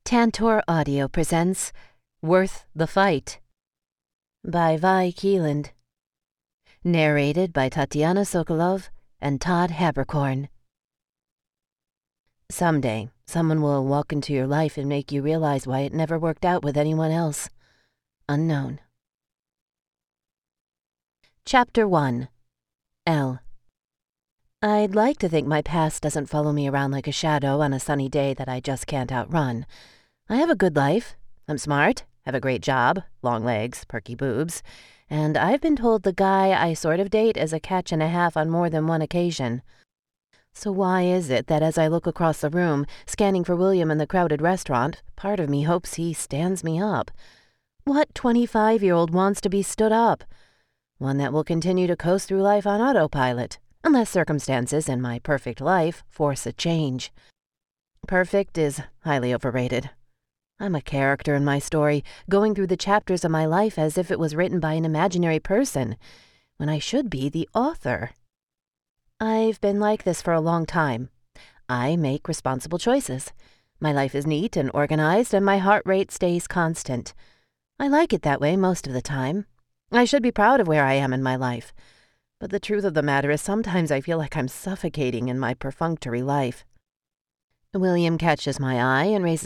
Tantor Audio presents Worth the Fight by Vi Keeland. Narrated by Tatiana Sokolov and Todd Haberkorn. Someday, someone will walk into your life and make you realize why it never worked out with anyone else. Unknown. Chapter 1. L. I'd like to think my past doesn't follow me around like a shadow on a sunny day that I just can't outrun. I have a good life. I'm smart, have a great job, long legs, perky boobs, and I've been told the guy I sort of date is a catch and a half on more than one occasion. So why is it that as I look across the room, scanning for William in the crowded restaurant, part of me hopes he stands me up? What 25-year-old wants to be stood up? One that will continue to coast through life on autopilot, unless circumstances in my perfect life force a change. Perfect is highly overrated. I'm a character in my story, going through the chapters of my life as if it was written by an imaginary person, when I should be the author. I've been like this for a long time. I make responsible choices. My life is neat and organized, and my heart rate stays constant. I like it that way most of the time. I should be proud of where I am in my life. But the truth of the matter is sometimes I feel like I'm suffocating in my perfunctory life. William catches my eye and raises